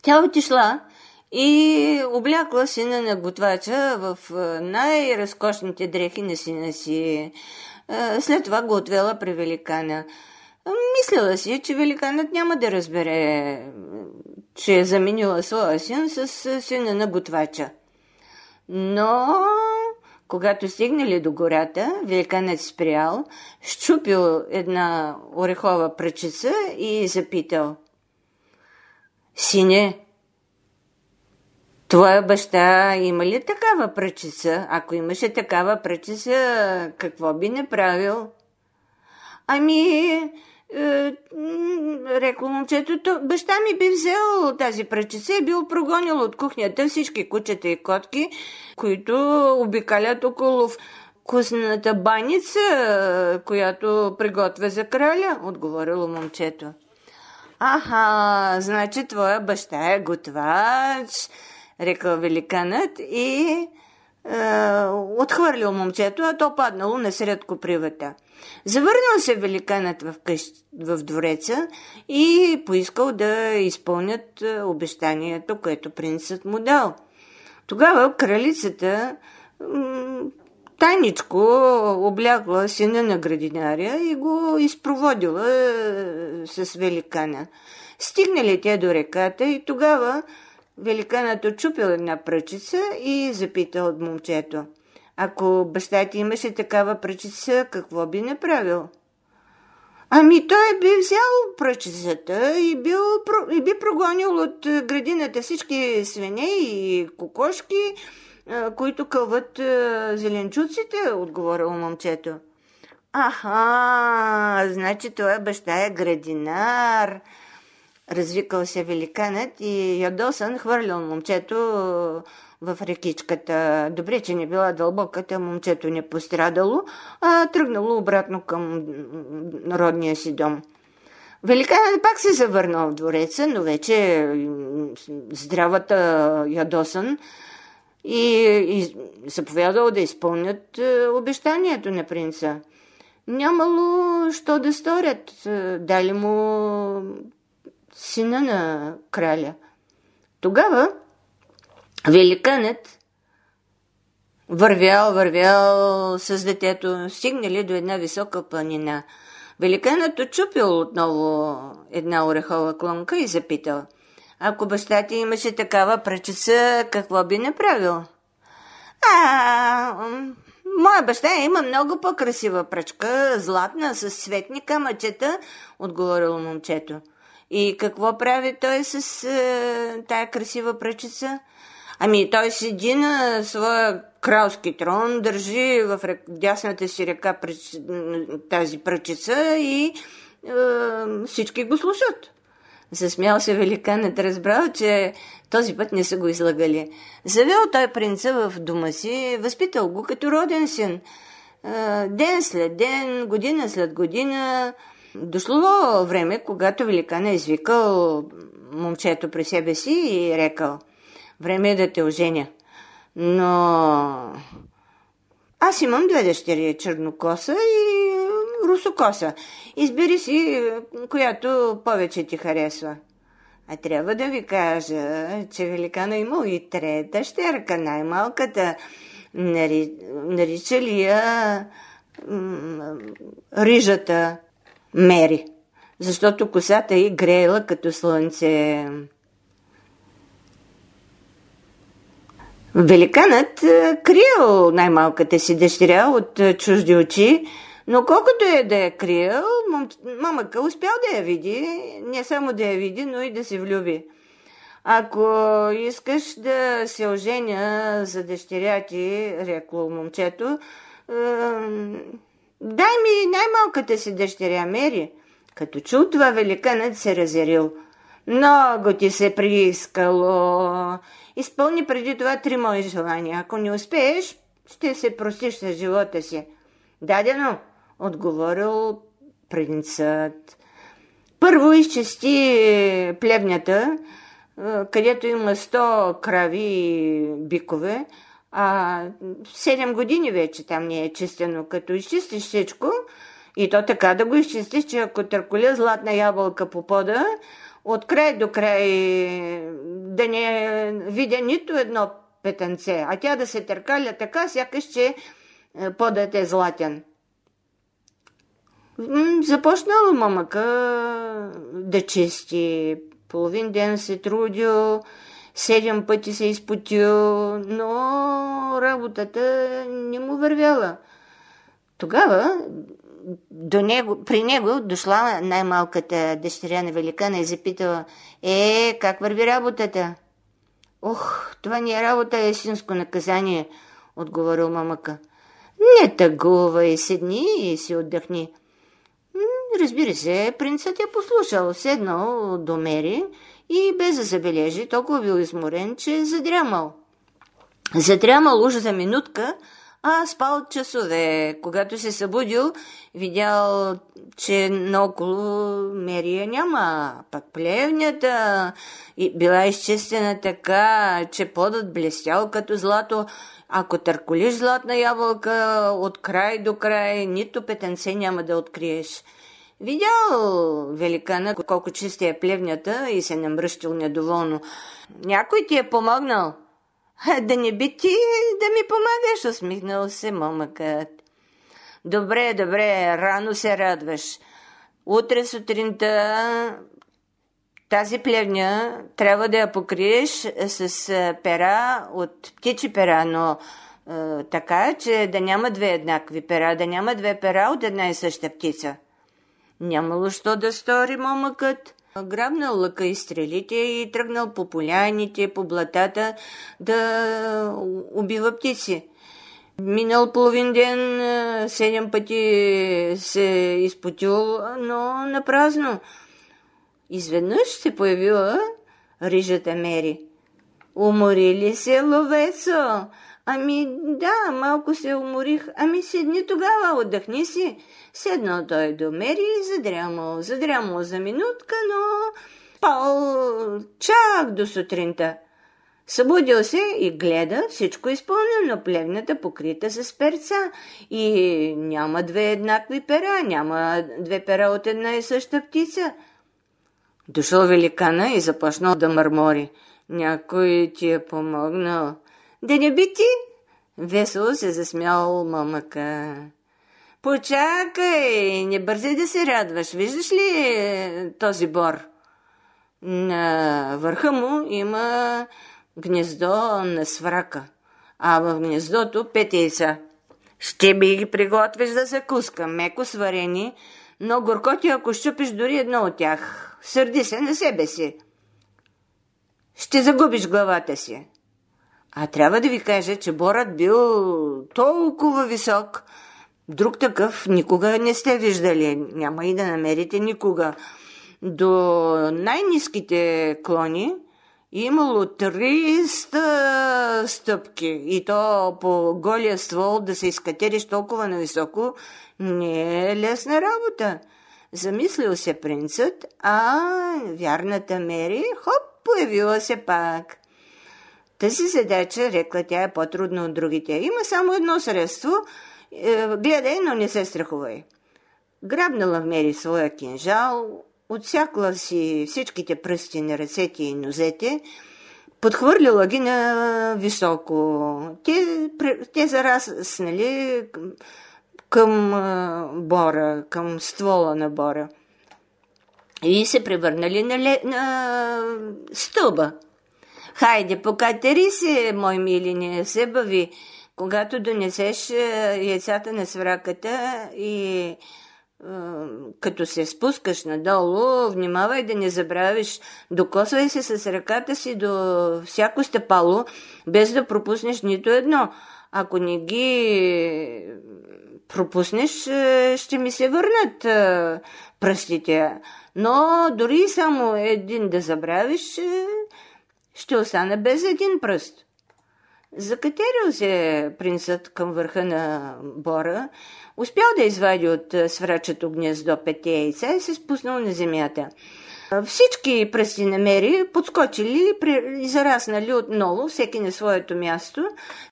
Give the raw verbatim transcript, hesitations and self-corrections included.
Тя отишла и облякла сина на готвача в най-разкошните дрехи на сина си. След това го отвела при великана. Мислила си, че великанът няма да разбере, че е заменила своя син с сина на готвача. Но когато стигнали до гората, великанът спрял, щупил една орехова пръчица и запитал: Сине, твоя баща има ли такава пръчица? Ако имаше такава пръчица, какво би направил? Ами, е, рекло момчето, баща ми би взел тази пръчица и бил прогонил от кухнята всички кучета и котки, които обикалят около вкусната баница, която приготвя за краля, отговорило момчето. Аха, значи твоя баща е готвач, рекал великанът и е, отхвърлил момчето, а то паднало насред копривата. Завърнал се великанът в, къщ... в двореца и поискал да изпълнят обещанието, което принцът му дал. Тогава кралицата м- тайничко облякла сина на градинаря и го изпроводила с великана. Стигнали те до реката и тогава великанът отчупил една пръчица и запитал от момчето: Ако баща ти имаше такава пръчица, какво би направил? Ами той би взял пръчицата и, бил, и би прогонил от градината всички свине и кокошки, които кълват зеленчуците, отговорило момчето. Аха, значи това баща е градинар, развикал се великанът и ядосан хвърлил момчето в рекичката. Добре, че не била дълбоката, момчето не пострадало, а тръгнало обратно към родния си дом. Великанът пак се завърнал в двореца, но вече здравата ядосан и, и заповядал да изпълнят обещанието на принца. Нямало що да сторят, дали му сина на краля. Тогава великанът вървял, вървял с детето, стигнали до една висока планина. Великанът отчупил отново една орехова клонка и запитал: Ако баща ти имаше такава пръчица, какво би направил? А, моя баща има много по-красива пръчка, златна, с цветни камъчета, отговорило момчето. И какво прави той с е, тая красива пръчица? Ами той седи на своя кралски трон, държи в дясната си ръка пръч... тази пръчица и е, всички го слушат. Засмял се великанът, разбрал, че този път не са го излагали. Завел той принца в дома си, възпитал го като роден син. Е, ден след ден, година след година, дошло време, когато великана извикал момчето при себе си и рекал: Време е да те оженя. Но аз имам две дъщери, чернокоса и русокоса. Избери си, която повече ти харесва. А трябва да ви кажа, че великана имал и трета щерка, най-малката. Нари... Наричали я м- рижата Мери, защото косата й греела като слънце. Великанът криел най-малката си дъщеря от чужди очи, но колкото е да я криел, мамъка успял да я види, не само да я види, но и да се влюби. Ако искаш да се оженя за дъщеря ти, рекло момчето, дай ми най-малката си дъщеря Мери. Като чул това, великанът се разярил. Много ти се приискало. Изпълни преди това три мои желания. Ако не успееш, ще се простиш с живота си. Дадено, отговорил принцът. Първо изчисти плевнята, където има сто крави и бикове, а седем години вече там не е чистено. Като изчистиш всичко, и то така да го изчистиш, че ако търколя златна ябълка по пода, от край до край да не видя нито едно петънце, а тя да се търкаля така, сякаш, че подът е златен. Започнала момъка да чисти. Половин ден се трудил, седем пъти се изпотил, но работата не му вървяла. Тогава до него, при него дошла най-малката дъщеря на великана и запитала: е, как върви работата? Ох, това не е работа, е истинско наказание, отговорил момъка. Не тъгувай, седни и си отдъхни. Разбира се, принцът я послушал, седнал до Мери и без да забележи, толкова бил изморен, че е задрямал. Задрямал уж за минутка, а спал от часове. Когато се събудил, видял, че наоколо Мерия няма. Пак плевнята била изчистена така, че подът блестял като злато. Ако търколиш златна ябълка от край до край, нито петънце няма да откриеш. Видял великана колко чиста е плевнята и се намръщил недоволно. Някой ти е помогнал? Да не би ти да ми помагаш, усмихнал се момъкът. Добре, добре, рано се радваш. Утре сутринта тази плевня трябва да я покриеш с пера от птичи пера, но е, така, че да няма две еднакви пера, да няма две пера от една и съща птица. Нямало що да стори момъкът. Грабнал лъка и стрелите и тръгнал по поляните, по блатата да убива птици. Минал половин ден, седем пъти се изпотил, но напразно. Изведнъж се появила рижата Мери. Умори ли се, ловецо? Ами да, малко се уморих. Ами седни тогава, отдъхни си. Седнал той до Мери и задрямал. Задрямал за минутка, но спал чак до сутринта. Събудил се и гледа, всичко изпълнено, плевната покрита с перца. И няма две еднакви пера, няма две пера от една и съща птица. Дошъл великана и започнал да мърмори. Някой ти е помогнал. Да не би ти? Весело се засмял момъка. Почакай, не бързи да се радваш. Виждаш ли този бор? На върха му има гнездо на сврака, а в гнездото пет яйца. Ще би ги приготвиш за закуска, меко сварени, но горко ти, ако щупиш дори едно от тях. Сърди се на себе си. Ще загубиш главата си. А трябва да ви кажа, че борът бил толкова висок, друг такъв никога не сте виждали, няма и да намерите никога. До най-ниските клони имало триста стъпки и то по голия ствол да се изкатериш толкова нависоко не е лесна работа. Замислил се принцът, а вярната Мери, хоп, появила се пак. Тази задача, рекла тя, е по-трудна от другите. Има само едно средство. Гледай, но не се страхувай. Грабнала в Мери своя кинжал, отсякла си всичките пръсти на ръцете и нозете, подхвърлила ги на високо. Те, те зараснали към бора, към ствола на бора и се превърнали на, ле, на стълба. Хайде, покатери се, мой мили, не се бави. Когато донесеш яйцата на свраката и е, като се спускаш надолу, внимавай да не забравиш, докосвай се с ръката си до всяко стъпало, без да пропуснеш нито едно. Ако не ги пропуснеш, ще ми се върнат пръстите. Но дори само един да забравиш, ще остане без един пръст. Закатерил се принцът към върха на бора, успял да извади от сврачето гнездо петте яйца и се спуснал на земята. Всички пръсти на Мери подскочили и зараснали отново, всеки на своето място,